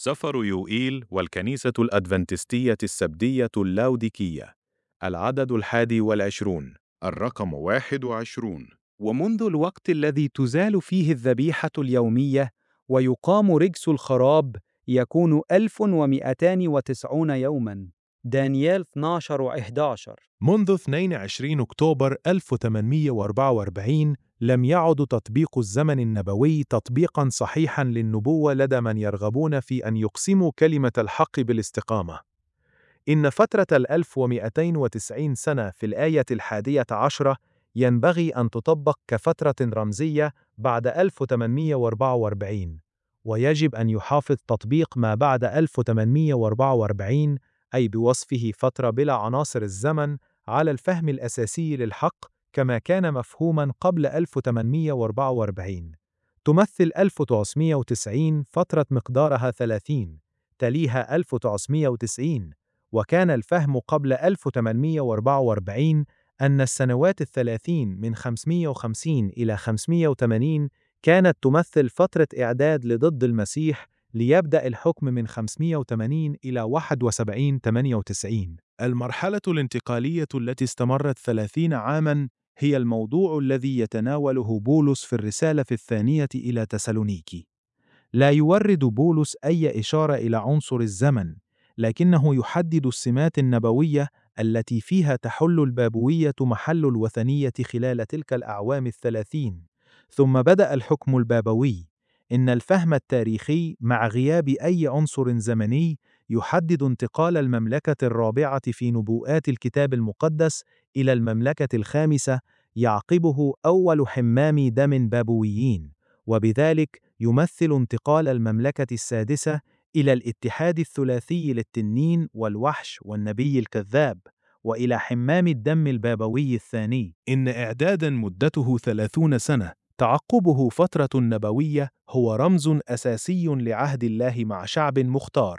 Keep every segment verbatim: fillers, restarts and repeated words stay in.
سفر يوئيل والكنيسة الأدفنتستية السبتية اللاوديكية. العدد الحادي والعشرون، الرقم واحد وعشرون. ومنذ الوقت الذي تزال فيه الذبيحة اليومية ويقام رجس الخراب يكون ألف ومئتان وتسعون يوماً. دانيال اثني عشر وأحد عشر. منذ اثنين وعشرين أكتوبر ألف وثمانمئة وأربعة وأربعين لم يعد تطبيق الزمن النبوي تطبيقاً صحيحاً للنبوة لدى من يرغبون في أن يقسموا كلمة الحق بالاستقامة. إن فترة الألف ومئتين وتسعين سنة في الآية الحادية عشرة ينبغي أن تطبق كفترة رمزية بعد ألف وثمانمئة وأربعة وأربعين، ويجب أن يحافظ تطبيق ما بعد ألف وثمانمئة وأربعة وأربعين، أي بوصفه فترة بلا عناصر الزمن، على الفهم الأساسي للحق كما كان مفهوماً قبل ألف وثمانمئة وأربعة وأربعين. تمثل ألف وتسعمئة وتسعين فترة مقدارها ثلاثين، تليها ألف وتسعمئة وتسعين، وكان الفهم قبل ألف وثمانمئة وأربعة وأربعين أن السنوات الثلاثين من خمسمئة وخمسين إلى خمسمئة وثمانين كانت تمثل فترة إعداد لضد المسيح، ليبدأ الحكم من خمسمئة وثمانين إلى واحد وسبعين ثمانية وتسعين. المرحلة الانتقالية التي استمرت ثلاثين عاماً هي الموضوع الذي يتناوله بولس في الرسالة الثانية إلى تسالونيكي. لا يورد بولس أي إشارة إلى عنصر الزمن، لكنه يحدد السمات النبوية التي فيها تحل البابوية محل الوثنية خلال تلك الأعوام الثلاثين، ثم بدأ الحكم البابوي. إن الفهم التاريخي مع غياب أي عنصر زمني يحدد انتقال المملكة الرابعة في نبوءات الكتاب المقدس إلى المملكة الخامسة، يعقبه أول حمام دم بابويين، وبذلك يمثل انتقال المملكة السادسة إلى الاتحاد الثلاثي للتنين والوحش والنبي الكذاب، وإلى حمام الدم البابوي الثاني. إن إعداداً مدته ثلاثون سنة تعقبه فترة نبوية هو رمز أساسي لعهد الله مع شعب مختار.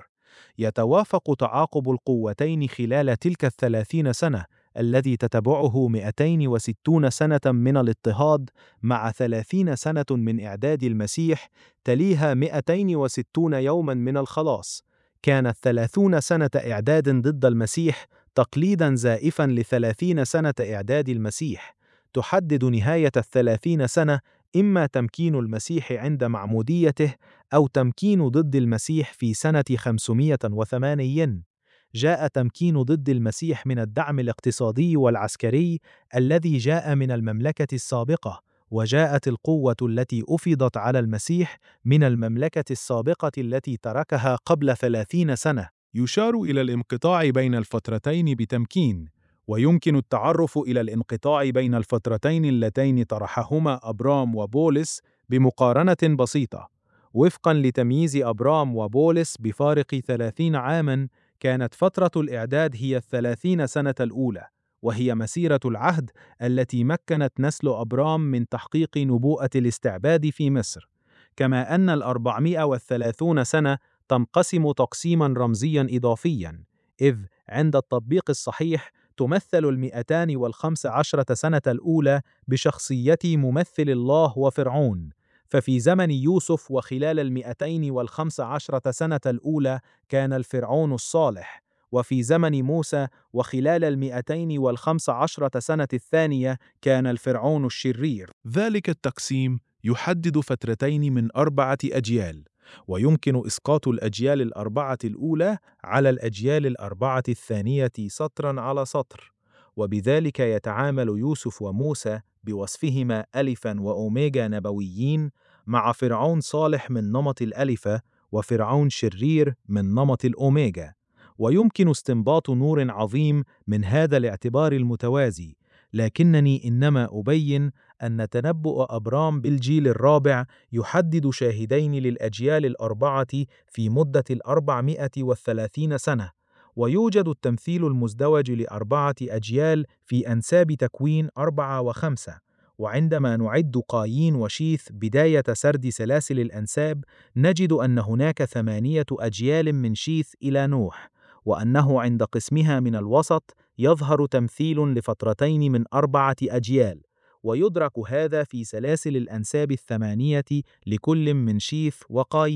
يتوافق تعاقب القوتين خلال تلك الثلاثين سنة الذي تتبعه مئتين وستون سنة من الاضطهاد مع ثلاثين سنة من إعداد المسيح، تليها مئتين وستون يوماً من الخلاص. كانت ثلاثون سنة إعداد ضد المسيح تقليداً زائفاً لثلاثين سنة إعداد المسيح. تحدد نهاية الثلاثين سنة إما تمكين المسيح عند معموديته أو تمكين ضد المسيح في سنة خمسمئة وثمانين. جاء تمكين ضد المسيح من الدعم الاقتصادي والعسكري الذي جاء من المملكة السابقة، وجاءت القوة التي أفضت على المسيح من المملكة السابقة التي تركها قبل ثلاثين سنة. يشار إلى الانقطاع بين الفترتين بتمكين، ويمكن التعرف إلى الانقطاع بين الفترتين اللتين طرحهما أبرام وبولس بمقارنة بسيطة. وفقاً لتمييز أبرام وبولس بفارق ثلاثين عاماً، كانت فترة الإعداد هي الثلاثين سنة الأولى، وهي مسيرة العهد التي مكنت نسل أبرام من تحقيق نبوءة الاستعباد في مصر. كما أن الأربعمائة والثلاثون سنة تنقسم تقسيماً رمزياً إضافياً، إذ عند التطبيق الصحيح تمثل المئتان والخمس عشرة سنة الأولى بشخصية ممثل الله وفرعون. ففي زمن يوسف وخلال المئتين والخمس عشرة سنة الأولى كان الفرعون الصالح، وفي زمن موسى وخلال المئتين والخمس عشرة سنة الثانية كان الفرعون الشرير. ذلك التقسيم يحدد فترتين من أربعة أجيال، ويمكن إسقاط الأجيال الأربعة الأولى على الأجيال الأربعة الثانية سطراً على سطر، وبذلك يتعامل يوسف وموسى بوصفهما ألفاً وأوميجا نبويين مع فرعون صالح من نمط الألفة وفرعون شرير من نمط الأوميجا. ويمكن استنباط نور عظيم من هذا الاعتبار المتوازي، لكنني إنما أبين أن تنبؤ أبرام بالجيل الرابع يحدد شاهدين للأجيال الأربعة في مدة الأربعمائة والثلاثين سنة، ويوجد التمثيل المزدوج لأربعة أجيال في أنساب تكوين أربعة وخمسة. وعندما نعد قايين وشيث بداية سرد سلاسل الأنساب، نجد أن هناك ثمانية أجيال من شيث إلى نوح، وأنه عند قسمها من الوسط يظهر تمثيل لفترتين من أربعة أجيال، ويدرك هذا في سلاسل الأنساب الثمانية لكل من شيث وقايين.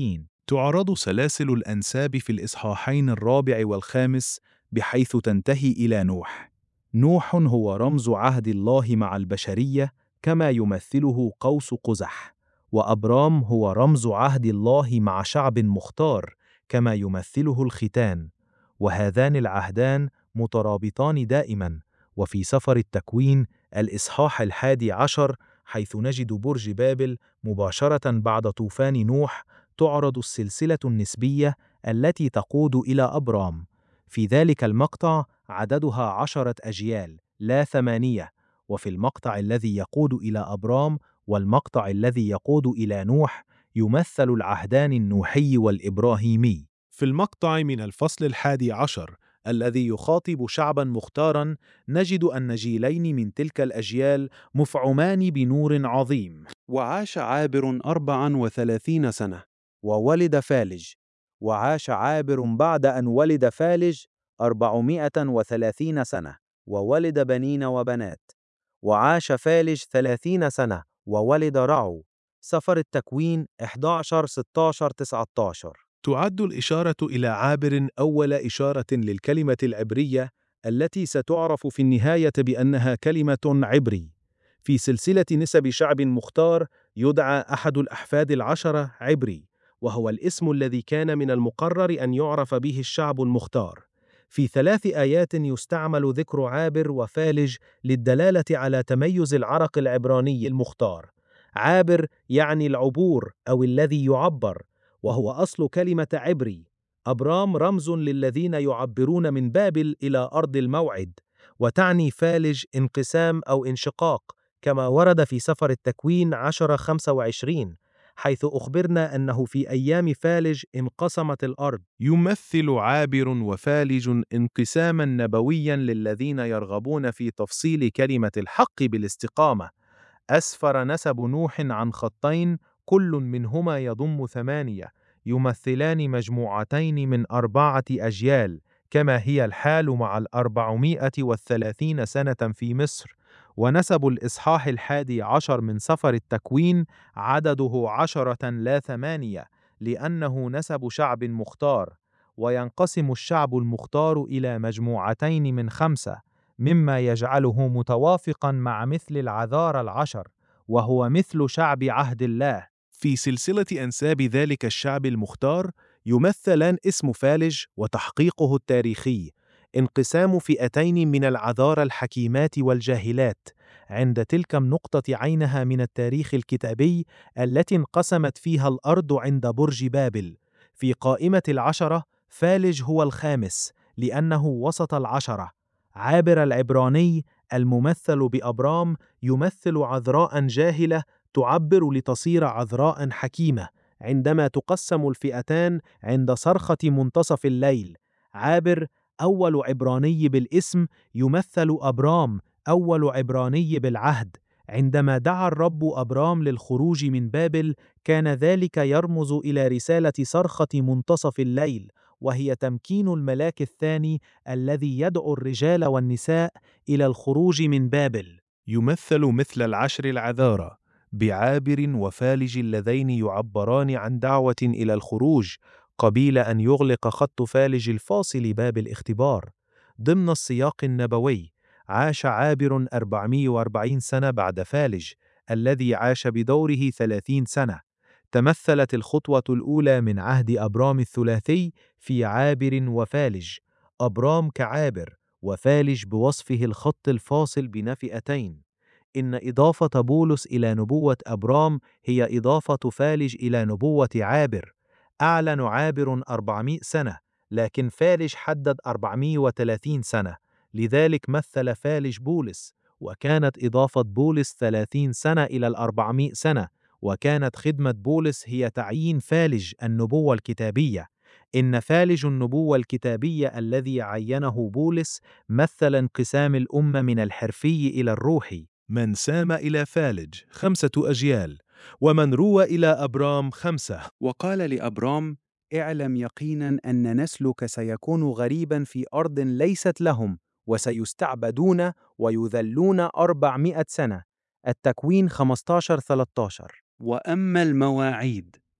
تعرض سلاسل الأنساب في الإصحاحين الرابع والخامس بحيث تنتهي إلى نوح. نوح هو رمز عهد الله مع البشرية كما يمثله قوس قزح، وأبرام هو رمز عهد الله مع شعب مختار كما يمثله الختان، وهذان العهدان مترابطان دائما. وفي سفر التكوين الإصحاح الحادي عشر حيث نجد برج بابل مباشرة بعد طوفان نوح تعرض السلسلة النسبية التي تقود إلى أبرام. في ذلك المقطع عددها عشرة أجيال لا ثمانية، وفي المقطع الذي يقود إلى أبرام والمقطع الذي يقود إلى نوح يمثل العهدان النوحي والإبراهيمي. في المقطع من الفصل الحادي عشر الذي يخاطب شعبا مختارا نجد أن جيلين من تلك الأجيال مفعمان بنور عظيم. وعاش عابر أربعا وثلاثين سنة وولد فالج، وعاش عابر بعد أن ولد فالج أربعمائة وثلاثين سنة وولد بنين وبنات، وعاش فالج ثلاثين سنة وولد رعو. سفر التكوين أحد عشر ستة عشر تسعة عشر. تعد الإشارة إلى عابر أول إشارة للكلمة العبرية التي ستعرف في النهاية بأنها كلمة عبري. في سلسلة نسب شعب مختار يدعى أحد الأحفاد العشرة عبري، وهو الاسم الذي كان من المقرر أن يعرف به الشعب المختار. في ثلاث آيات يستعمل ذكر عابر وفالج للدلالة على تميز العرق العبراني المختار. عابر يعني العبور أو الذي يعبر، وهو أصل كلمة عبري. أبرام رمز للذين يعبرون من بابل إلى أرض الموعد، وتعني فالج انقسام أو انشقاق كما ورد في سفر التكوين عشرة خمسة وعشرين، حيث أخبرنا أنه في أيام فالج انقسمت الأرض. يمثل عابر وفالج انقساما نبويا للذين يرغبون في تفصيل كلمة الحق بالاستقامة. أسفر نسب نوح عن خطين كل منهما يضم ثمانية يمثلان مجموعتين من أربعة أجيال، كما هي الحال مع الأربعمائة والثلاثين سنة في مصر. ونسب الإصحاح الحادي عشر من سفر التكوين عدده عشرة لا ثمانية، لأنه نسب شعب مختار، وينقسم الشعب المختار إلى مجموعتين من خمسة، مما يجعله متوافقا مع مثل العذارى العشر، وهو مثل شعب عهد الله. في سلسلة أنساب ذلك الشعب المختار يمثلان اسم فالج وتحقيقه التاريخي، انقسام فئتين من العذارى الحكيمات والجاهلات، عند تلك النقطة عينها من التاريخ الكتابي التي انقسمت فيها الأرض عند برج بابل. في قائمة العشرة فالج هو الخامس لأنه وسط العشرة. عابر العبراني الممثل بأبرام يمثل عذراء جاهلة تعبر لتصير عذراء حكيمة عندما تقسم الفئتان عند صرخة منتصف الليل. عابر أول عبراني بالاسم يمثل أبرام أول عبراني بالعهد. عندما دعا الرب أبرام للخروج من بابل كان ذلك يرمز إلى رسالة صرخة منتصف الليل، وهي تمكين الملاك الثاني الذي يدعو الرجال والنساء إلى الخروج من بابل. يمثل مثل العشر العذارى بعابر وفالج اللذين يعبران عن دعوة إلى الخروج قبيل أن يغلق خط فالج الفاصل باب الاختبار. ضمن السياق النبوي عاش عابر أربعمائة وأربعين سنة بعد فالج الذي عاش بدوره ثلاثين سنة. تمثلت الخطوة الأولى من عهد أبرام الثلاثي في عابر وفالج، أبرام كعابر وفالج بوصفه الخط الفاصل بين فئتين. إن إضافة بولس إلى نبوة أبرام هي إضافة فالج إلى نبوة عابر. أعلن عابر أربعمائة سنة، لكن فالج حدد أربعمائة وثلاثين سنة، لذلك مثل فالج بولس، وكانت إضافة بولس ثلاثين سنة إلى الأربعمائة سنة، وكانت خدمة بولس هي تعيين فالج النبوة الكتابية. إن فالج النبوة الكتابية الذي عينه بولس مثل انقسام الأمة من الحرفي إلى الروحي. من سام إلى فالج خمسة أجيال، ومن روى إلى أبرام خمسة. وقال لأبرام: اعلم يقينا أن نسلك سيكون غريبا في أرض ليست لهم، وسيستعبدون ويذلون أربعمائة سنة. التكوين خمسة عشر ثلاثة عشر. وأما المواعيد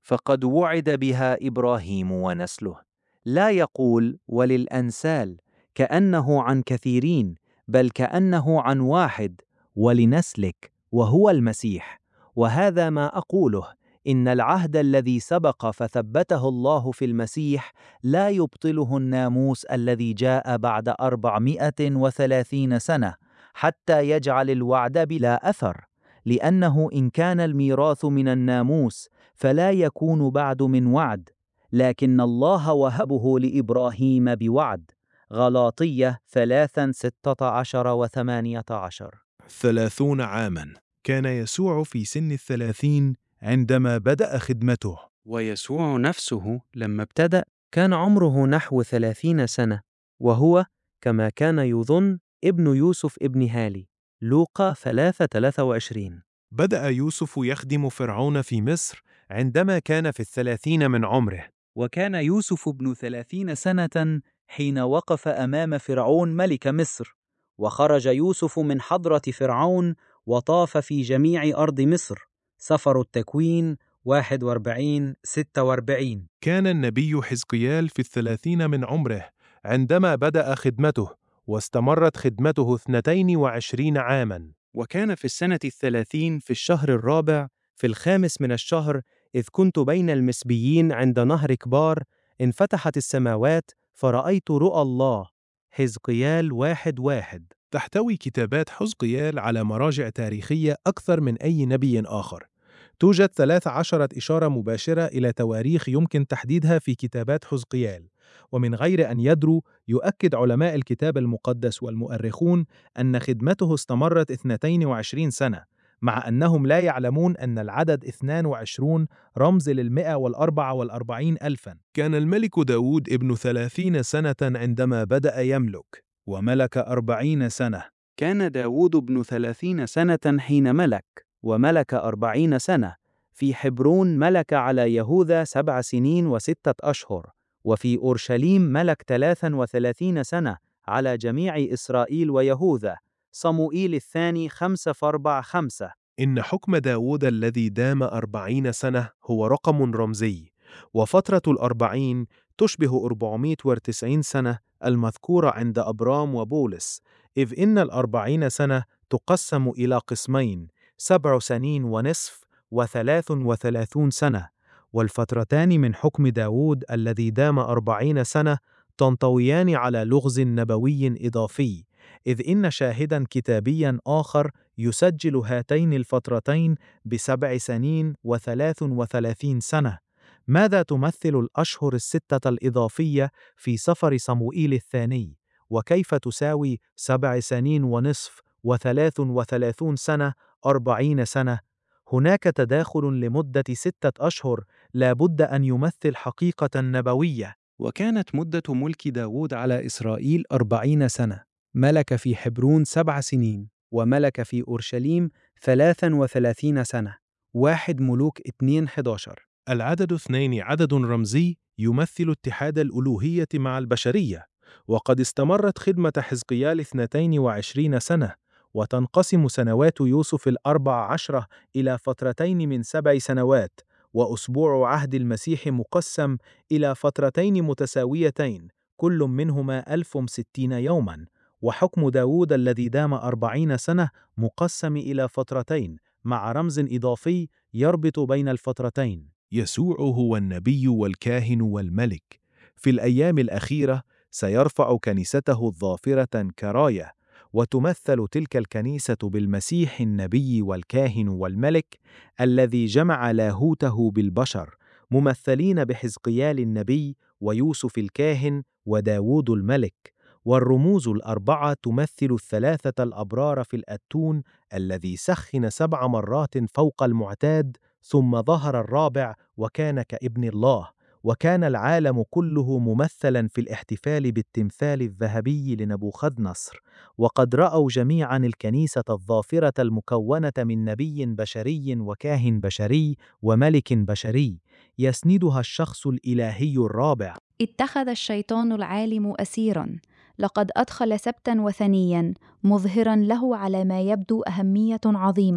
فقد وعد بها إبراهيم ونسله. لا يقول وللأنسال كأنه عن كثيرين، بل كأنه عن واحد، ولنسلك، وهو المسيح. وهذا ما أقوله: إن العهد الذي سبق فثبته الله في المسيح لا يبطله الناموس الذي جاء بعد أربعمائة وثلاثين سنة، حتى يجعل الوعد بلا أثر. لأنه إن كان الميراث من الناموس فلا يكون بعد من وعد، لكن الله وهبه لإبراهيم بوعد. غلاطية ثلاثة ستة عشر وثمانية عشر. ثلاثون عاماً. كان يسوع في سن الثلاثين عندما بدأ خدمته. ويسوع نفسه لما ابتدأ كان عمره نحو ثلاثين سنة، وهو كما كان يظن ابن يوسف ابن هالي. لوقا ثلاثة ثلاثة وعشرين. بدأ يوسف يخدم فرعون في مصر عندما كان في الثلاثين من عمره. وكان يوسف ابن ثلاثين سنة حين وقف أمام فرعون ملك مصر. وخرج يوسف من حضرة فرعون وطاف في جميع أرض مصر. سفر التكوين واحد وأربعين ستة وأربعين. كان النبي حزقيال في الثلاثين من عمره عندما بدأ خدمته، واستمرت خدمته اثنتين وعشرين عاماً. وكان في السنة الثلاثين في الشهر الرابع في الخامس من الشهر، إذ كنت بين المسبيين عند نهر كبار، انفتحت السماوات فرأيت رؤى الله. حزقيال واحد واحد. تحتوي كتابات حزقيال على مراجع تاريخية أكثر من أي نبي آخر. توجد ثلاث عشرة إشارة مباشرة إلى تواريخ يمكن تحديدها في كتابات حزقيال، ومن غير أن يدروا يؤكد علماء الكتاب المقدس والمؤرخون أن خدمته استمرت اثنتين وعشرين سنة، مع أنهم لا يعلمون أن العدد اثنان وعشرون رمز للمئة والأربعة والأربعين ألفاً. كان الملك داود ابن ثلاثين سنة عندما بدأ يملك، وملك أربعين سنة. كان داود ابن ثلاثين سنة حين ملك، وملك أربعين سنة. في حبرون ملك على يهوذا سبع سنين وستة أشهر، وفي أورشليم ملك ثلاثا وثلاثين سنة على جميع إسرائيل ويهوذا. صموئيل الثاني خمسة فأربع خمسة. إن حكم داود الذي دام أربعين سنة هو رقم رمزي، وفترة الأربعين تشبه أربعمائة وتسعين سنة المذكورة عند أبرام وبولس، إذ إن الأربعين سنة تقسم إلى قسمين: سبع سنين ونصف وثلاث وثلاثون سنة. والفترتان من حكم داود الذي دام أربعين سنة تنطويان على لغز نبوي إضافي، إذ إن شاهداً كتابياً آخر يسجل هاتين الفترتين بسبع سنين وثلاث وثلاثين سنة. ماذا تمثل الأشهر الستة الإضافية في سفر صموئيل الثاني؟ وكيف تساوي سبع سنين ونصف وثلاث وثلاثون سنة أربعين سنة؟ هناك تداخل لمدة ستة أشهر لا بد أن يمثل حقيقة نبوية. وكانت مدة ملك داود على إسرائيل أربعين سنة. ملك في حبرون سبع سنين، وملك في أورشليم ثلاثا وثلاثين سنة. واحد ملوك اثنين حداشر. العدد اثنين عدد رمزي يمثل اتحاد الألوهية مع البشرية، وقد استمرت خدمة حزقيال اثنتين وعشرين سنة، وتنقسم سنوات يوسف الأربع عشرة إلى فترتين من سبع سنوات، وأسبوع عهد المسيح مقسم إلى فترتين متساويتين كل منهما ألف وستين يوماً. وحكم داود الذي دام أربعين سنة مقسم إلى فترتين مع رمز إضافي يربط بين الفترتين. يسوع هو النبي والكاهن والملك. في الأيام الأخيرة سيرفع كنيسته الظافرة كراية، وتمثل تلك الكنيسة بالمسيح النبي والكاهن والملك الذي جمع لاهوته بالبشر، ممثلين بحزقيال النبي ويوسف الكاهن وداود الملك. والرموز الأربعة تمثل الثلاثة الأبرار في الأتون الذي سخن سبع مرات فوق المعتاد، ثم ظهر الرابع وكان كابن الله. وكان العالم كله ممثلا في الاحتفال بالتمثال الذهبي لنبوخذ نصر. وقد رأوا جميعا الكنيسة الظافرة المكونة من نبي بشري وكاهن بشري وملك بشري يسندها الشخص الإلهي الرابع. اتخذ الشيطان العالم أسيرا، لقد أدخل سبتا وثنيا مظهرا له على ما يبدو أهمية عظيمة،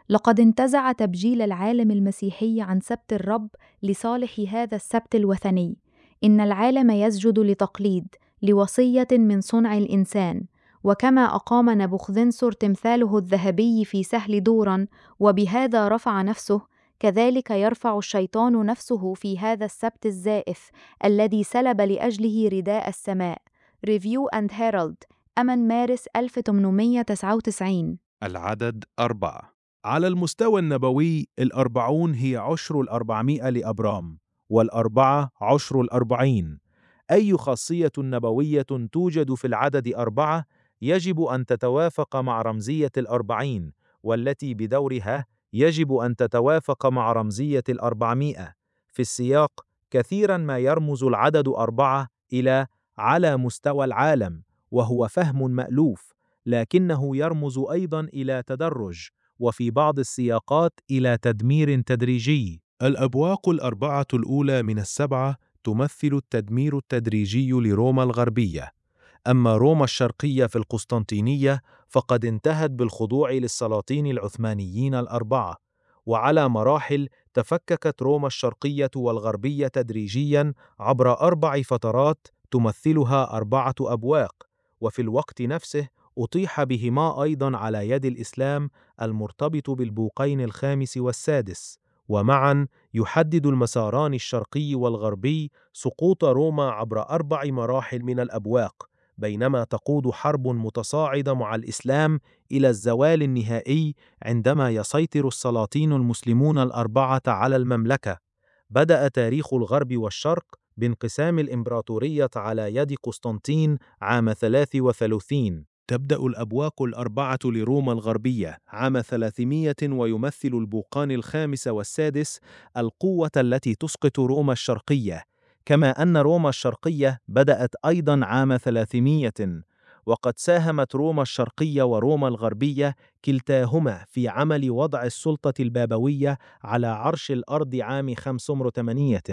لقد انتزع تبجيل العالم المسيحي عن سبت الرب لصالح هذا السبت الوثني. إن العالم يسجد لتقليد، لوصية من صنع الإنسان. وكما أقام نبوخذنصر تمثاله الذهبي في سهل دورا وبهذا رفع نفسه، كذلك يرفع الشيطان نفسه في هذا السبت الزائف الذي سلب لأجله رداء السماء. ريفيو أند هيرالد، أمن مارس ألف وثمانمائة وتسعة وتسعين. العدد أربعة. على المستوى النبوي، الأربعون هي عشر الأربعمائة لأبرام، والأربعة عشر الأربعين. أي خاصية نبوية توجد في العدد أربعة يجب أن تتوافق مع رمزية الأربعين، والتي بدورها يجب أن تتوافق مع رمزية الأربعمائة. في السياق كثيرا ما يرمز العدد أربعة إلى على مستوى العالم، وهو فهم مألوف، لكنه يرمز أيضا إلى تدرج، وفي بعض السياقات إلى تدمير تدريجي. الأبواق الأربعة الأولى من السبعة تمثل التدمير التدريجي لروما الغربية. أما روما الشرقية في القسطنطينية فقد انتهت بالخضوع للسلاطين العثمانيين الأربعة، وعلى مراحل تفككت روما الشرقية والغربية تدريجياً عبر أربع فترات تمثلها أربعة أبواق، وفي الوقت نفسه أطيح بهما أيضاً على يد الإسلام المرتبط بالبوقين الخامس والسادس، ومعاً يحدد المساران الشرقي والغربي سقوط روما عبر أربع مراحل من الأبواق، بينما تقود حرب متصاعدة مع الإسلام إلى الزوال النهائي عندما يسيطر السلاطين المسلمون الأربعة على المملكة. بدأ تاريخ الغرب والشرق بانقسام الإمبراطورية على يد قسطنطين عام ثلاث وثلاثين. تبدأ الأبواق الأربعة لروما الغربية عام ثلاثمائة، ويمثل البوقان الخامس والسادس القوة التي تسقط روما الشرقية، كما أن روما الشرقية بدأت أيضاً عام ثلاثمائة، وقد ساهمت روما الشرقية وروما الغربية كلتاهما في عمل وضع السلطة البابوية على عرش الأرض عام خمسمائة وثمانية،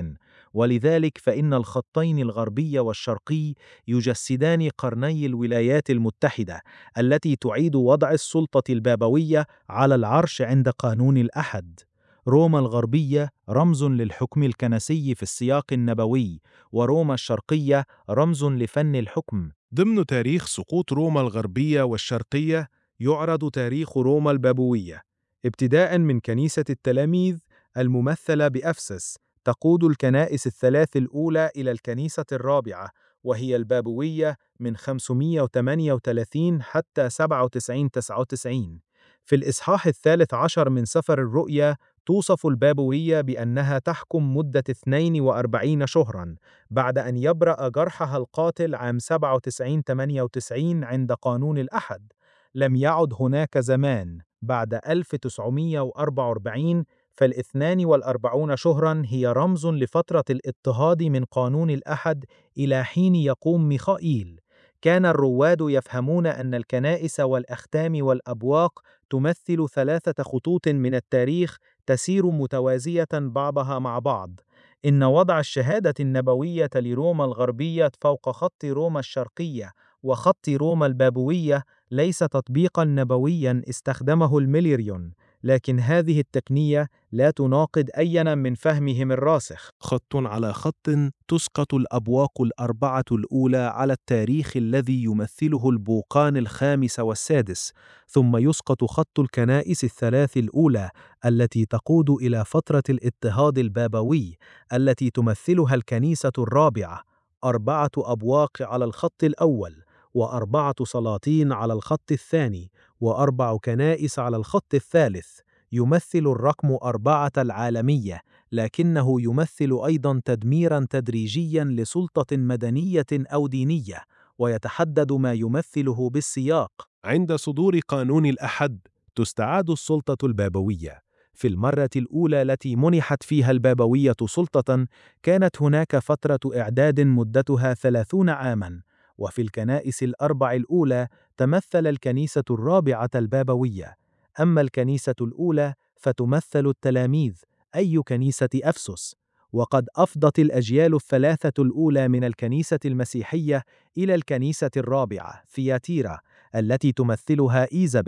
ولذلك فإن الخطين الغربي والشرقي يجسدان قرني الولايات المتحدة التي تعيد وضع السلطة البابوية على العرش عند قانون الأحد. روما الغربية رمز للحكم الكنسي في السياق النبوي، وروما الشرقية رمز لفن الحكم. ضمن تاريخ سقوط روما الغربية والشرقية يعرض تاريخ روما البابوية، ابتداء من كنيسة التلاميذ الممثلة بأفسس، تقود الكنائس الثلاث الأولى إلى الكنيسة الرابعة، وهي البابوية من خمسمائة وثمانية وثلاثين حتى سبعة وتسعين تسعة وتسعين. في الإصحاح الثالث عشر من سفر الرؤيا توصف البابوية بأنها تحكم مدة اثنين وأربعين شهراً بعد أن يبرأ جرحها القاتل عام سبعة وتسعين ثمانية وتسعين عند قانون الأحد. لم يعد هناك زمان بعد ألف وتسعمائة وأربعة وأربعين، فالاثنان والأربعون شهراً هي رمز لفترة الاضطهاد من قانون الأحد إلى حين يقوم ميخائيل. كان الرواد يفهمون أن الكنائس والأختام والأبواق تمثل ثلاثة خطوط من التاريخ تسير متوازية بعضها مع بعض. إن وضع الشهادة النبوية لروما الغربية فوق خط روما الشرقية وخط روما البابوية ليس تطبيقاً نبوياً استخدمه الميليريون، لكن هذه التقنية لا تناقض أينا من فهمهم الراسخ. خط على خط تسقط الأبواق الأربعة الأولى على التاريخ الذي يمثله البوقان الخامس والسادس، ثم يسقط خط الكنائس الثلاث الأولى التي تقود إلى فترة الاضطهاد البابوي التي تمثلها الكنيسة الرابعة. أربعة أبواق على الخط الأول، وأربعة سلاطين على الخط الثاني، وأربع كنائس على الخط الثالث. يمثل الرقم أربعة العالمية، لكنه يمثل أيضاً تدميراً تدريجياً لسلطة مدنية أو دينية، ويتحدد ما يمثله بالسياق. عند صدور قانون الأحد تستعاد السلطة البابوية. في المرة الأولى التي منحت فيها البابوية سلطة كانت هناك فترة إعداد مدتها ثلاثون عاماً، وفي الكنائس الأربع الأولى تمثل الكنيسة الرابعة البابوية. أما الكنيسة الأولى فتمثل التلاميذ، أي كنيسة أفسس، وقد أفضت الأجيال الثلاثة الأولى من الكنيسة المسيحية إلى الكنيسة الرابعة ثياتيرا التي تمثلها إيزابل،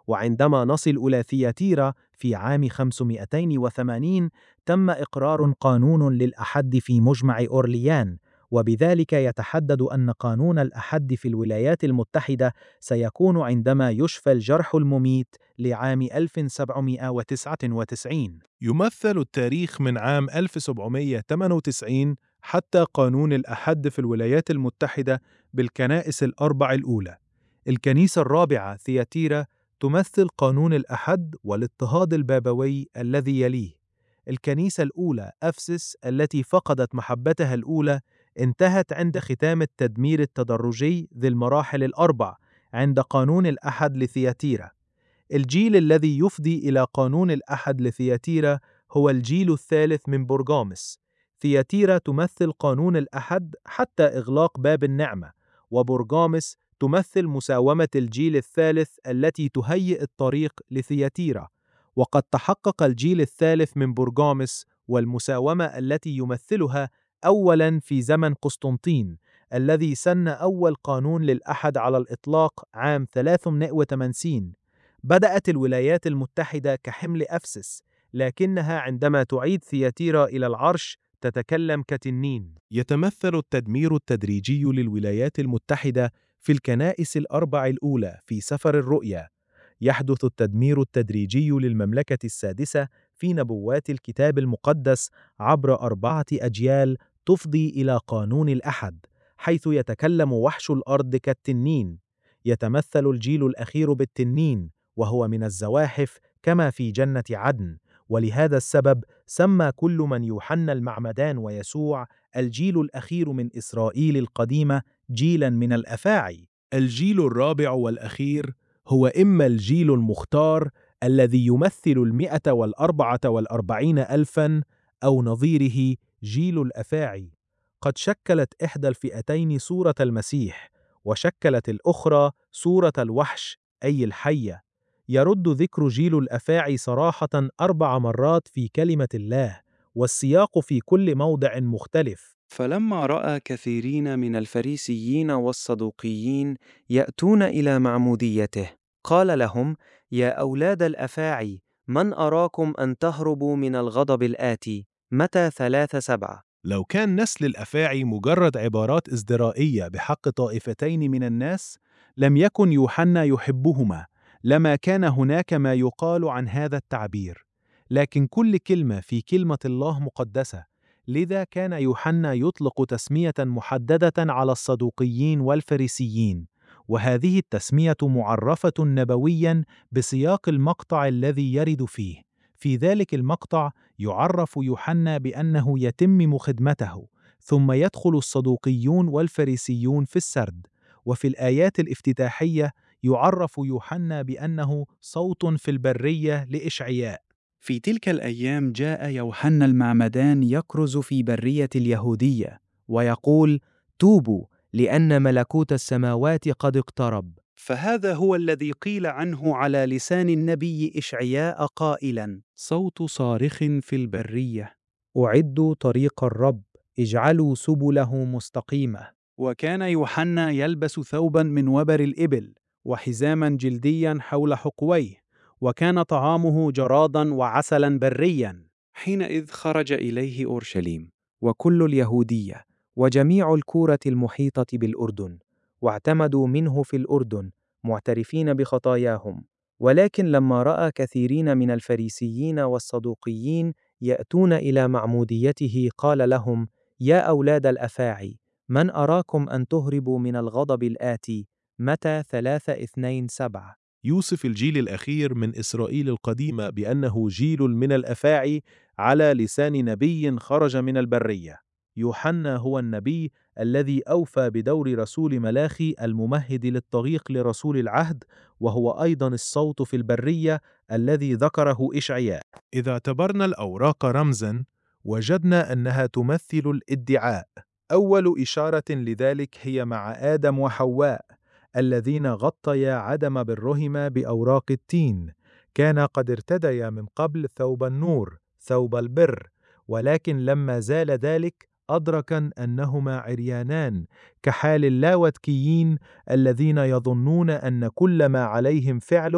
وعندما نصل إلى ثياتيرا في عام خمسمائة وثمانين تم إقرار قانون للأحد في مجمع أورليان، وبذلك يتحدد أن قانون الأحد في الولايات المتحدة سيكون عندما يشفى الجرح المميت لعام ألف وسبعمائة وتسعة وتسعين. يمثل التاريخ من عام ألف وسبعمائة وثمانية وتسعين حتى قانون الأحد في الولايات المتحدة بالكنائس الأربع الأولى. الكنيسة الرابعة ثياتيرا تمثل قانون الأحد والاضطهاد البابوي الذي يليه. الكنيسة الأولى أفسس التي فقدت محبتها الأولى انتهت عند ختام التدمير التدرجي ذي المراحل الأربع عند قانون الأحد لثياتيرا. الجيل الذي يفضي إلى قانون الأحد لثياتيرا هو الجيل الثالث من برغامس. ثياتيرا تمثل قانون الأحد حتى إغلاق باب النعمة، وبرغامس تمثل مساومة الجيل الثالث التي تهيئ الطريق لثياتيرا. وقد تحقق الجيل الثالث من برغامس والمساومة التي يمثلها أولاً في زمن قسطنطين الذي سن أول قانون للأحد على الإطلاق عام ثلاثمائة وثمانين. بدأت الولايات المتحدة كحمل أفسس، لكنها عندما تعيد ثياتيرا إلى العرش تتكلم كتنين. يتمثل التدمير التدريجي للولايات المتحدة في الكنائس الأربع الأولى في سفر الرؤيا. يحدث التدمير التدريجي للمملكة السادسة في نبوات الكتاب المقدس عبر أربعة أجيال تفضي إلى قانون الأحد، حيث يتكلم وحش الأرض كالتنين. يتمثل الجيل الأخير بالتنين، وهو من الزواحف كما في جنة عدن، ولهذا السبب سمى كل من يوحنا المعمدان ويسوع الجيل الأخير من إسرائيل القديمة جيلاً من الأفاعي. الجيل الرابع والأخير هو إما الجيل المختار الذي يمثل المئة والأربعة والأربعين ألفاً، أو نظيره جيل الأفاعي. قد شكلت إحدى الفئتين صورة المسيح، وشكلت الأخرى صورة الوحش أي الحية. يرد ذكر جيل الأفاعي صراحة أربع مرات في كلمة الله، والسياق في كل موضع مختلف. فلما رأى كثيرين من الفريسيين والصدوقيين يأتون إلى معموديته، قال لهم: يا أولاد الأفاعي، من أراكم أن تهربوا من الغضب الآتي؟ متى ثلاثة سبعة. لو كان نسل الأفاعي مجرد عبارات ازدرائية بحق طائفتين من الناس، لم يكن يوحنا يحبهما، لما كان هناك ما يقال عن هذا التعبير. لكن كل كلمة في كلمة الله مقدسة، لذا كان يوحنا يطلق تسمية محددة على الصدوقيين والفريسيين، وهذه التسمية معرفة نبوياً بسياق المقطع الذي يرد فيه. في ذلك المقطع يعرف يوحنا بأنه يتم خدمته، ثم يدخل الصدوقيون والفريسيون في السرد. وفي الآيات الافتتاحية يعرف يوحنا بأنه صوت في البرية لإشعياء. في تلك الأيام جاء يوحنا المعمدان يكرز في برية اليهودية ويقول: توبوا لأن ملكوت السماوات قد اقترب. فهذا هو الذي قيل عنه على لسان النبي إشعياء قائلاً: صوت صارخ في البرية، أعدوا طريق الرب، اجعلوا سبله مستقيمة. وكان يوحنا يلبس ثوباً من وبر الإبل وحزاماً جلدياً حول حقويه، وكان طعامه جرادا وعسلا بريا. حينئذ خرج إليه أورشليم وكل اليهودية وجميع الكورة المحيطة بالأردن، واعتمدوا منه في الأردن معترفين بخطاياهم. ولكن لما رأى كثيرين من الفريسيين والصدوقيين يأتون إلى معموديته قال لهم: يا أولاد الأفاعي، من أراكم أن تهربوا من الغضب الآتي؟ متى ثلاثة اثنين سبعة. يوصف الجيل الأخير من إسرائيل القديمة بأنه جيل من الأفاعي على لسان نبي خرج من البرية. يوحنا هو النبي الذي أوفى بدور رسول ملاخي الممهد للطريق لرسول العهد، وهو أيضا الصوت في البرية الذي ذكره إشعياء. إذا اعتبرنا الأوراق رمزا، وجدنا أنها تمثل الادعاء. أول إشارة لذلك هي مع آدم وحواء الذين غطيا عدم برهما بأوراق التين. كان قد ارتديا من قبل ثوب النور، ثوب البر، ولكن لما زال ذلك أدركا أنهما عريانان، كحال اللاوتكيين الذين يظنون أن كل ما عليهم فعله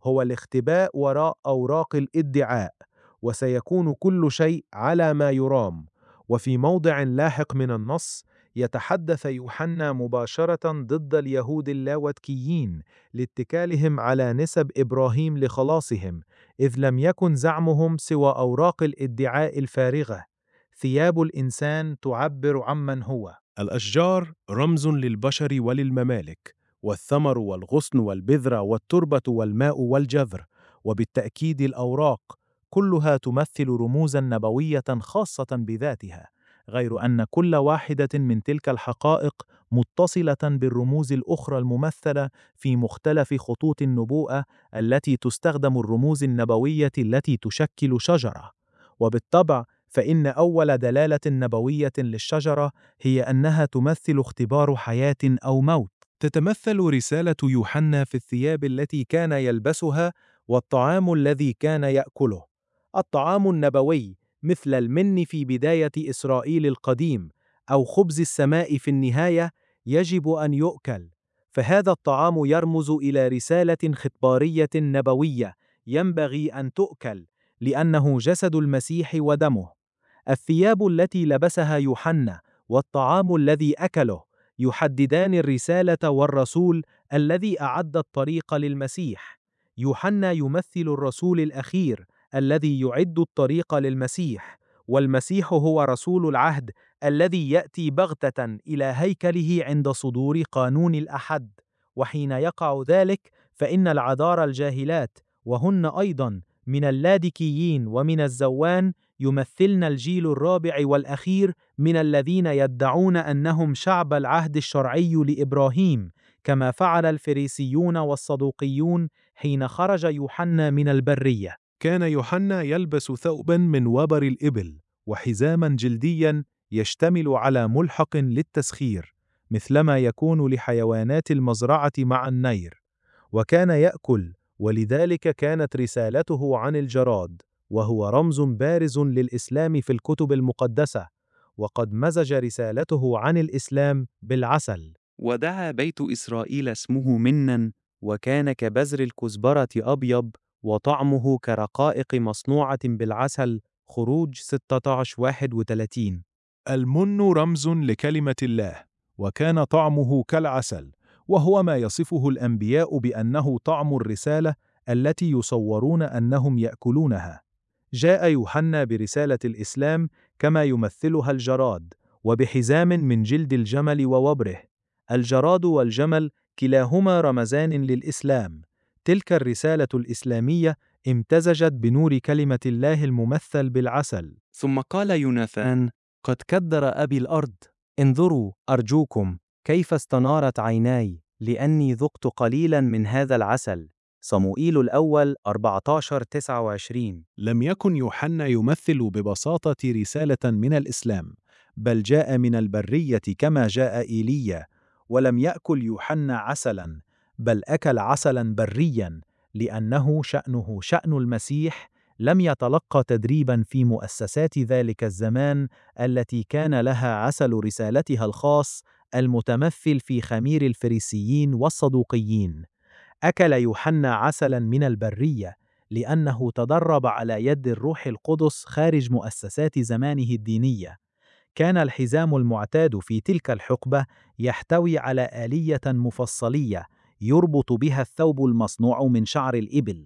هو الاختباء وراء أوراق الادعاء، وسيكون كل شيء على ما يرام. وفي موضع لاحق من النص يتحدث يوحنا مباشرة ضد اليهود اللاوذكيين لاتكالهم على نسب إبراهيم لخلاصهم، إذ لم يكن زعمهم سوى أوراق الادعاء الفارغة. ثياب الإنسان تعبر عمن هو. الأشجار رمز للبشر وللممالك، والثمر والغصن والبذرة والتربة والماء والجذر، وبالتأكيد الأوراق كلها تمثل رموزا نبوية خاصة بذاتها، غير أن كل واحدة من تلك الحقائق متصلة بالرموز الأخرى الممثلة في مختلف خطوط النبوءة التي تستخدم الرموز النبوية التي تشكل شجرة. وبالطبع فإن أول دلالة نبوية للشجرة هي أنها تمثل اختبار حياة أو موت. تتمثل رسالة يوحنا في الثياب التي كان يلبسها والطعام الذي كان يأكله. الطعام النبوي مثل المن في بداية إسرائيل القديم أو خبز السماء في النهاية يجب أن يؤكل، فهذا الطعام يرمز إلى رسالة خطبارية نبوية ينبغي أن تؤكل لأنه جسد المسيح ودمه. الثياب التي لبسها يوحنا والطعام الذي أكله يحددان الرسالة والرسول الذي أعد الطريق للمسيح. يوحنا يمثل الرسول الأخير الذي يعد الطريق للمسيح، والمسيح هو رسول العهد الذي يأتي بغتة إلى هيكله عند صدور قانون الأحد. وحين يقع ذلك فإن العذارى الجاهلات، وهن أيضا من اللادكيين ومن الزوان، يمثلن الجيل الرابع والأخير من الذين يدعون أنهم شعب العهد الشرعي لإبراهيم، كما فعل الفريسيون والصدوقيون حين خرج يوحنا من البرية. كان يوحنا يلبس ثوبا من وبر الإبل وحزاما جلديا يشتمل على ملحق للتسخير مثلما يكون لحيوانات المزرعة مع النير، وكان يأكل، ولذلك كانت رسالته عن الجراد، وهو رمز بارز للإسلام في الكتب المقدسة، وقد مزج رسالته عن الإسلام بالعسل. ودعا بيت إسرائيل اسمه منًا، وكان كبذر الكزبرة أبيض، وطعمه كرقائق مصنوعة بالعسل. خروج ستة عشر واحد وثلاثين. المن رمز لكلمة الله، وكان طعمه كالعسل، وهو ما يصفه الأنبياء بأنه طعم الرسالة التي يصورون أنهم يأكلونها. جاء يوحنا برسالة الإسلام كما يمثلها الجراد، وبحزام من جلد الجمل ووبره. الجراد والجمل كلاهما رمزان للإسلام. تلك الرسالة الإسلامية امتزجت بنور كلمة الله الممثل بالعسل. ثم قال يوناثان: قد كدر أبي الأرض، انظروا أرجوكم كيف استنارت عيناي، لأني ذقت قليلا من هذا العسل. صموئيل الأول أربعة عشر تسعة وعشرين. لم يكن يوحنا يمثل ببساطة رسالة من الإسلام، بل جاء من البرية كما جاء إيليا. ولم يأكل يوحنا عسلا، بل أكل عسلا بريا، لأنه شأنه شأن المسيح. لم يتلقى تدريبا في مؤسسات ذلك الزمان التي كان لها عسل رسالتها الخاص المتمثل في خمير الفريسيين والصدوقيين. أكل يوحنا عسلا من البرية لأنه تدرب على يد الروح القدس خارج مؤسسات زمانه الدينية. كان الحزام المعتاد في تلك الحقبة يحتوي على آلية مفصلية يربط بها الثوب المصنوع من شعر الإبل،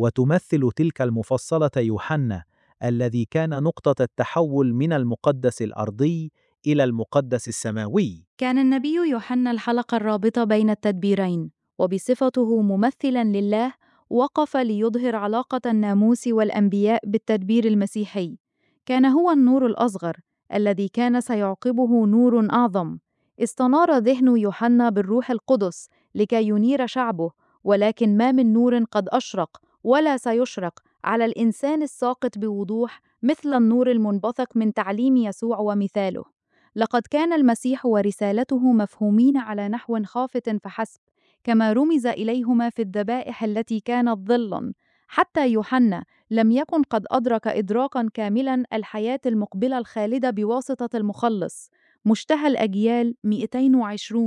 وتمثل تلك المفصلة يوحنا الذي كان نقطة التحول من المقدس الأرضي إلى المقدس السماوي. كان النبي يوحنا الحلقة الرابطة بين التدبيرين، وبصفته ممثلاً لله وقف ليظهر علاقة الناموس والأنبياء بالتدبير المسيحي. كان هو النور الأصغر الذي كان سيعقبه نور أعظم. استنار ذهن يوحنا بالروح القدس لكي ينير شعبه، ولكن ما من نور قد أشرق ولا سيشرق على الإنسان الساقط بوضوح مثل النور المنبثق من تعليم يسوع ومثاله. لقد كان المسيح ورسالته مفهومين على نحو خافت فحسب، كما رمز إليهما في الذبائح التي كانت ظلاً. حتى يوحنا لم يكن قد أدرك إدراكاً كاملاً الحياة المقبلة الخالدة بواسطة المخلص. مشتهى الأجيال مئتين وعشرون.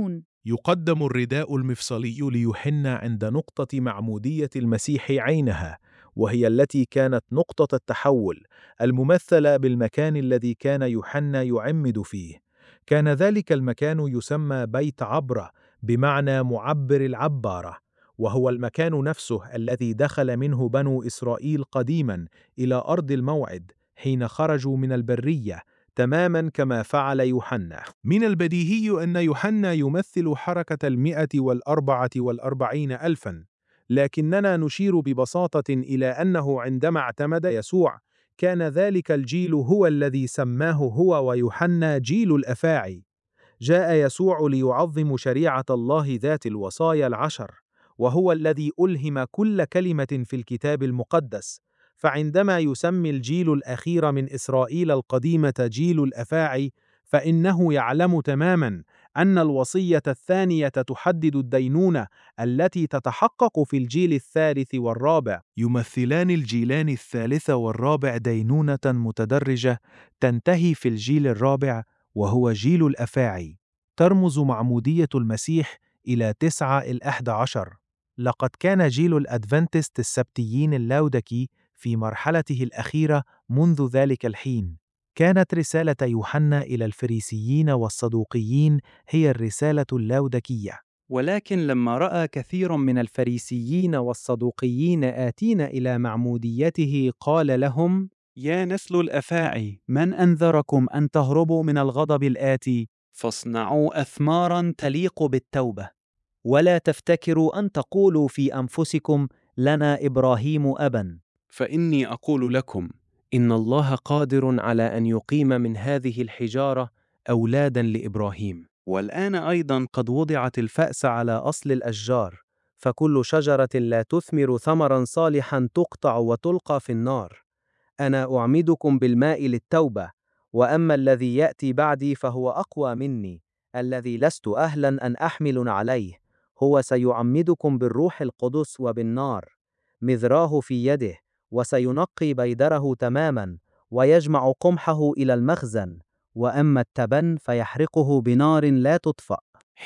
يقدم الرداء المفصلي ليوحنا عند نقطة معمودية المسيح عينها، وهي التي كانت نقطة التحول الممثلة بالمكان الذي كان يوحنا يعمد فيه. كان ذلك المكان يسمى بيت عبرة بمعنى معبر العبارة، وهو المكان نفسه الذي دخل منه بنو إسرائيل قديما إلى أرض الموعد حين خرجوا من البرية، تماما كما فعل يوحنا. من البديهي أن يوحنا يمثل حركة المئة والأربعة والأربعين ألفا، لكننا نشير ببساطة إلى أنه عندما اعتمد يسوع كان ذلك الجيل هو الذي سماه هو ويوحنا جيل الأفاعي. جاء يسوع ليعظم شريعة الله ذات الوصايا العشر، وهو الذي ألهم كل كلمة في الكتاب المقدس. فعندما يسمي الجيل الأخير من إسرائيل القديمة جيل الأفاعي، فإنه يعلم تماماً أن الوصية الثانية تحدد الدينونة التي تتحقق في الجيل الثالث والرابع. يمثلان الجيلان الثالث والرابع دينونة متدرجة تنتهي في الجيل الرابع، وهو جيل الأفاعي. ترمز معمودية المسيح إلى تسعة الأحد عشر. لقد كان جيل الأدفنتست السبتيين اللاودكي في مرحلته الأخيرة منذ ذلك الحين. كانت رسالة يوحنا إلى الفريسيين والصدوقيين هي الرسالة اللاودكية. ولكن لما رأى كثير من الفريسيين والصدوقيين آتين إلى معموديته قال لهم: يا نسل الأفاعي، من أنذركم أن تهربوا من الغضب الآتي؟ فاصنعوا أثماراً تليق بالتوبة، ولا تفتكروا أن تقولوا في أنفسكم لنا إبراهيم أباً. فإني أقول لكم إن الله قادر على أن يقيم من هذه الحجارة أولادا لإبراهيم. والآن أيضا قد وضعت الفأس على أصل الأشجار، فكل شجرة لا تثمر ثمرا صالحا تقطع وتلقى في النار. أنا أعمدكم بالماء للتوبة، وأما الذي يأتي بعدي فهو أقوى مني، الذي لست أهلا أن أحمل عليه. هو سيعمدكم بالروح القدس وبالنار، مذراه في يده، وسينقي بيدره تماما، ويجمع قمحه إلى المخزن، وأما التبن فيحرقه بنار لا تطفأ.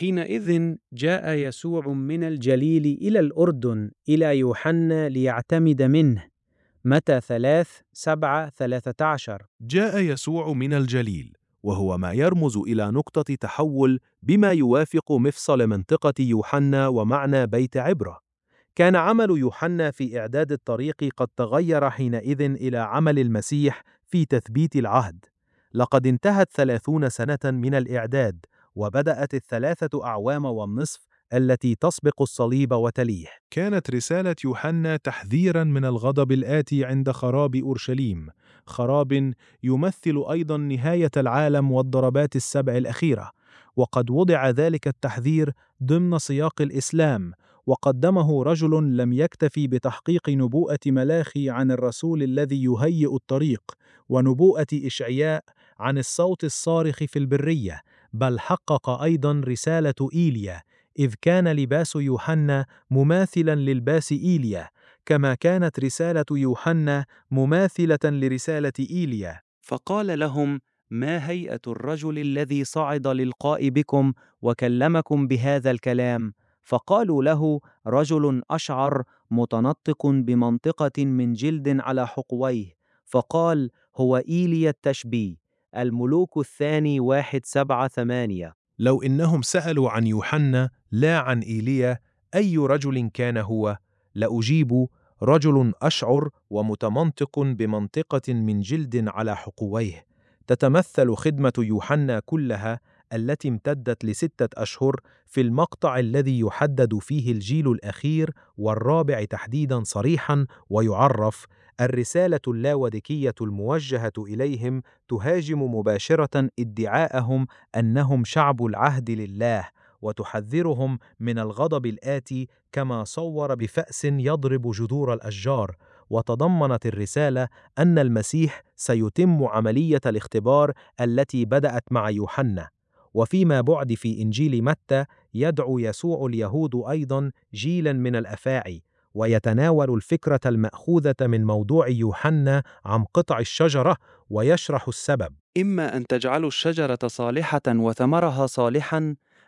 حينئذ جاء يسوع من الجليل إلى الأردن إلى يوحنا ليعتمد منه. متى ثلاث سبعة ثلاثة عشر. جاء يسوع من الجليل، وهو ما يرمز إلى نقطة تحول بما يوافق مفصل منطقة يوحنا ومعنى بيت عبرة. كان عمل يوحنا في إعداد الطريق قد تغير حينئذ إلى عمل المسيح في تثبيت العهد. لقد انتهت ثلاثون سنة من الإعداد، وبدأت الثلاثة أعوام والنصف التي تسبق الصليب وتليه. كانت رسالة يوحنا تحذيراً من الغضب الآتي عند خراب أورشليم، خراب يمثل أيضاً نهاية العالم والضربات السبع الأخيرة. وقد وضع ذلك التحذير ضمن سياق الإسلام، وقدمه رجل لم يكتفي بتحقيق نبوءة ملاخي عن الرسول الذي يهيئ الطريق، ونبوءة إشعياء عن الصوت الصارخ في البرية، بل حقق أيضاً رسالة إيليا، إذ كان لباس يوحنا مماثلاً للباس إيليا، كما كانت رسالة يوحنا مماثلة لرسالة إيليا. فقال لهم: ما هيئة الرجل الذي صعد للقاء بكم وكلمكم بهذا الكلام؟ فقالوا له: رجل أشعر متنطق بمنطقة من جلد على حقويه. فقال: هو إيليا التشبيه. الملوك الثاني واحد سبعة ثمانية. لو إنهم سألوا عن يوحنا لا عن إيليا، أي رجل كان هو؟ لأجيب: رجل أشعر ومتمنطق بمنطقة من جلد على حقويه. تتمثل خدمة يوحنا كلها التي امتدت لستة أشهر في المقطع الذي يحدد فيه الجيل الأخير والرابع تحديداً صريحاً، ويعرف الرسالة اللاودكية الموجهة إليهم تهاجم مباشرة ادعاءهم أنهم شعب العهد لله، وتحذرهم من الغضب الآتي، كما صور بفأس يضرب جذور الأشجار. وتضمنت الرسالة أن المسيح سيتم عملية الاختبار التي بدأت مع يوحنا. وفيما بعد في إنجيل متى يدعو يسوع اليهود أيضا جيلا من الأفاعي، ويتناول الفكرة المأخوذة من موضوع يوحنا عن قطع الشجرة، ويشرح السبب: إما أن تجعلوا الشجرة صالحة وثمرها صالحا،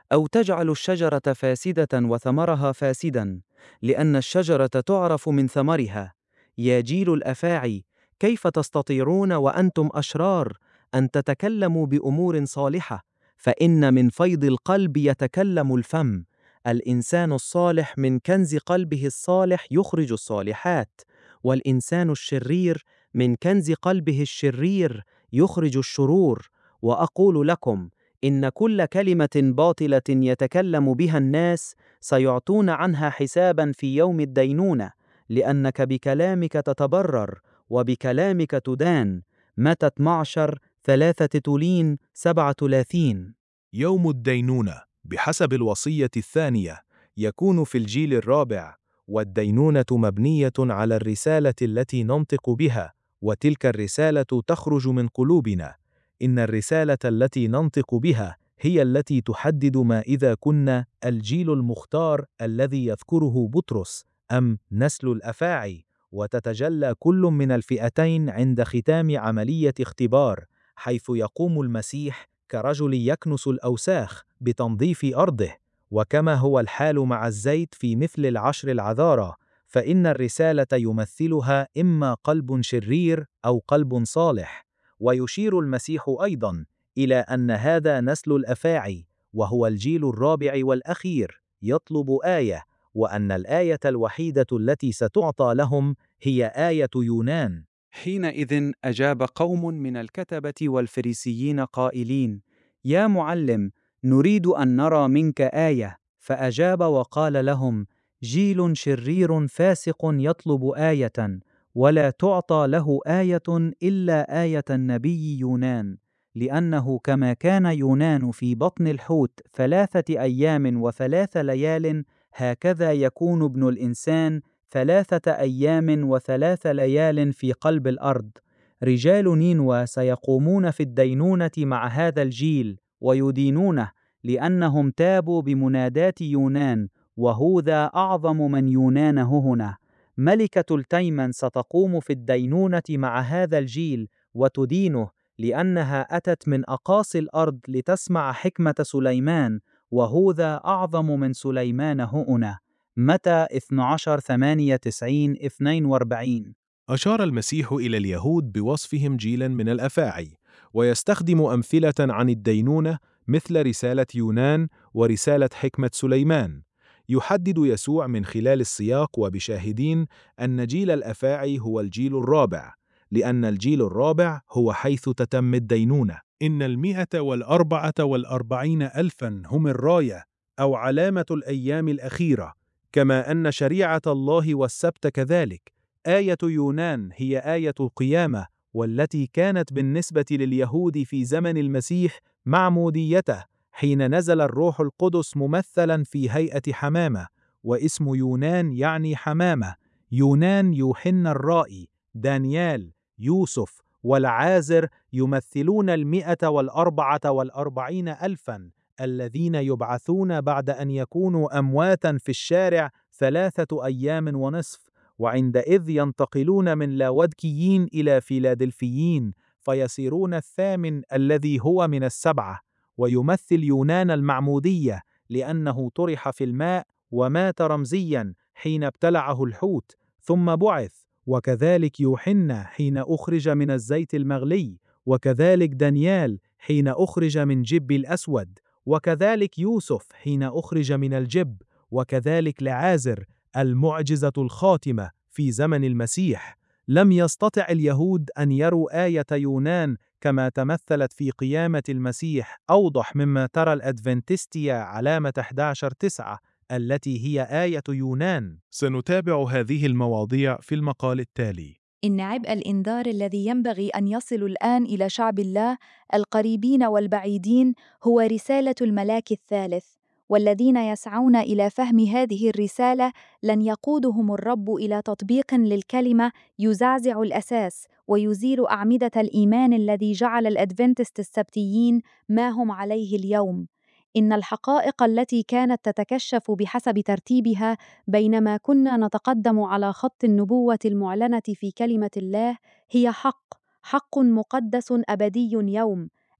أو تجعل الشجرة فاسدة وثمرها فاسدا، لأن الشجرة تعرف من ثمرها. يا جيل الأفاعي، كيف تستطيعون وأنتم أشرار أن تتكلموا بأمور صالحة؟ فإن من فيض القلب يتكلم الفم. الإنسان الصالح من كنز قلبه الصالح يخرج الصالحات، والإنسان الشرير من كنز قلبه الشرير يخرج الشرور. وأقول لكم إن كل كلمة باطلة يتكلم بها الناس سيعطون عنها حسابا في يوم الدينونة، لأنك بكلامك تتبرر وبكلامك تدان. متت معشر ثلاثة تولين سبعة ثلاثين. يوم الدينونة بحسب الوصية الثانية يكون في الجيل الرابع، والدينونة مبنية على الرسالة التي ننطق بها، وتلك الرسالة تخرج من قلوبنا. إن الرسالة التي ننطق بها هي التي تحدد ما إذا كنا الجيل المختار الذي يذكره بطرس أم نسل الأفاعي، وتتجلى كل من الفئتين عند ختام عملية اختبار، حيث يقوم المسيح كرجل يكنس الأوساخ بتنظيف أرضه. وكما هو الحال مع الزيت في مثل العشر العذارى، فإن الرسالة يمثلها إما قلب شرير أو قلب صالح. ويشير المسيح أيضاً إلى أن هذا نسل الأفاعي، وهو الجيل الرابع والأخير، يطلب آية، وأن الآية الوحيدة التي ستعطى لهم هي آية يونان. حينئذ أجاب قوم من الكتبة والفريسيين قائلين: يا معلم، نريد أن نرى منك آية. فأجاب وقال لهم: جيل شرير فاسق يطلب آية، ولا تعطى له آية إلا آية النبي يونان. لأنه كما كان يونان في بطن الحوت ثلاثة أيام وثلاث ليال، هكذا يكون ابن الإنسان ثلاثة أيام وثلاث ليال في قلب الأرض. رجال نينوى سيقومون في الدينونة مع هذا الجيل ويدينونه، لأنهم تابوا بمنادات يونان، وهوذا أعظم من يونان هنا. ملكة التيمن ستقوم في الدينونة مع هذا الجيل وتدينه، لأنها أتت من أقاصي الأرض لتسمع حكمة سليمان، وهوذا أعظم من سليمان هنا. متى اثنا عشر ثمانية وتسعين اثنين وأربعين. أشار المسيح إلى اليهود بوصفهم جيلاً من الأفاعي، ويستخدم أمثلة عن الدينونة مثل رسالة يونان ورسالة حكمة سليمان. يحدد يسوع من خلال السياق وبشاهدين أن جيل الأفاعي هو الجيل الرابع، لأن الجيل الرابع هو حيث تتم الدينونة. إن المئة والأربعة والأربعين ألفاً هم الراية أو علامة الأيام الأخيرة، كما أن شريعة الله والسبت كذلك. آية يونان هي آية القيامة، والتي كانت بالنسبة لليهود في زمن المسيح معموديته، حين نزل الروح القدس ممثلا في هيئة حمامة. واسم يونان يعني حمامة. يونان يوحنا الرائي، دانيال، يوسف والعازر يمثلون المئة والأربعة والأربعين ألفا الذين يبعثون بعد أن يكونوا أمواتا في الشارع ثلاثة أيام ونصف، وعندئذ ينتقلون من لاودكيين إلى فيلادلفيين، فيصيرون الثامن الذي هو من السبعة. ويمثل يونان المعمودية، لأنه طرح في الماء ومات رمزيا حين ابتلعه الحوت ثم بعث. وكذلك يوحنا حين أخرج من الزيت المغلي، وكذلك دانيال حين أخرج من جب الأسود، وكذلك يوسف حين أخرج من الجب، وكذلك لعازر المعجزة الخاتمة في زمن المسيح. لم يستطع اليهود أن يروا آية يونان كما تمثلت في قيامة المسيح أوضح مما ترى الأدفنتستية علامة أحد عشر تسعة التي هي آية يونان. سنتابع هذه المواضيع في المقال التالي. إن عبء الإنذار الذي ينبغي أن يصل الآن إلى شعب الله القريبين والبعيدين هو رسالة الملاك الثالث، والذين يسعون إلى فهم هذه الرسالة لن يقودهم الرب إلى تطبيق للكلمة يزعزع الأساس ويزيل أعمدة الإيمان الذي جعل الأدفنتست السبتيين ما هم عليه اليوم. إن الحقائق التي كانت تتكشف بحسب ترتيبها بينما كنا نتقدم على خط النبوة المعلنة في كلمة الله هي حق، حق مقدس أبدي يوم،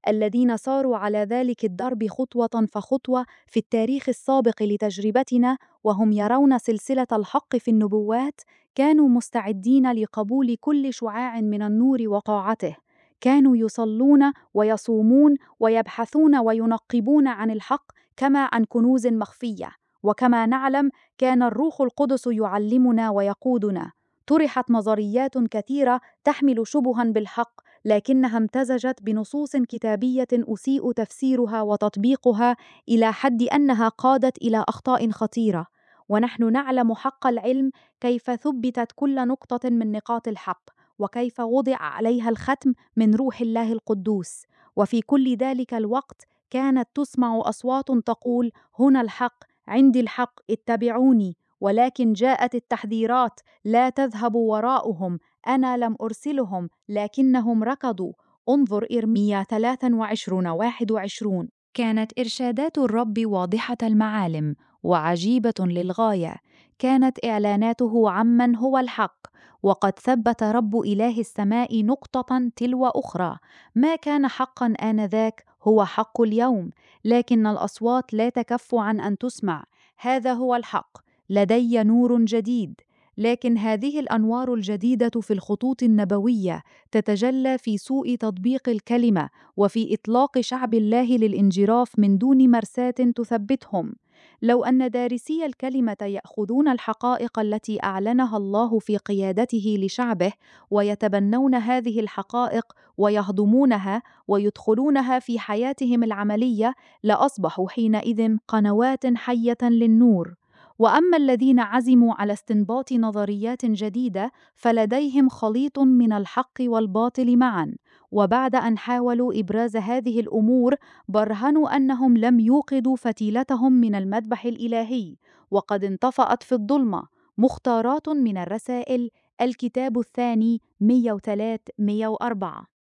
الذين ساروا على ذلك الدرب خطوة فخطوة في التاريخ السابق لتجربتنا، وهم يرون سلسلة الحق في النبوات، كانوا مستعدين لقبول كل شعاع من النور وقاعته. كانوا يصلون ويصومون ويبحثون وينقبون عن الحق كما عن كنوز مخفية. وكما نعلم، كان الروح القدس يعلمنا ويقودنا. طرحت نظريات كثيرة تحمل شبها بالحق، لكنها امتزجت بنصوص كتابية أسيء تفسيرها وتطبيقها إلى حد أنها قادت إلى أخطاء خطيرة. ونحن نعلم حق العلم، كيف ثبتت كل نقطة من نقاط الحق، وكيف وضع عليها الختم من روح الله القدوس. وفي كل ذلك الوقت كانت تسمع أصوات تقول: هنا الحق، عندي الحق، اتبعوني. ولكن جاءت التحذيرات: لا تذهبوا وراءهم، أنا لم أرسلهم لكنهم ركضوا. انظر إرميا ثلاثة وعشرين واحد وعشرين. كانت إرشادات الرب واضحة المعالم وعجيبة للغاية. كانت إعلاناته عمن هو الحق، وقد ثبت رب إله السماء نقطة تلو أخرى. ما كان حقا آنذاك هو حق اليوم، لكن الأصوات لا تكف عن أن تسمع. هذا هو الحق، لدي نور جديد. لكن هذه الأنوار الجديدة في الخطوط النبوية تتجلى في سوء تطبيق الكلمة، وفي إطلاق شعب الله للانجراف من دون مرساة تثبتهم. لو أن دارسي الكلمة يأخذون الحقائق التي أعلنها الله في قيادته لشعبه، ويتبنون هذه الحقائق ويهضمونها ويدخلونها في حياتهم العملية، لأصبحوا حينئذ قنوات حية للنور. وأما الذين عزموا على استنباط نظريات جديدة، فلديهم خليط من الحق والباطل معا. وبعد أن حاولوا إبراز هذه الأمور، برهنوا أنهم لم يوقدوا فتيلتهم من المذبح الإلهي، وقد انطفأت في الظلمة. مختارات من الرسائل، الكتاب الثاني مئة وثلاثة مئة وأربعة.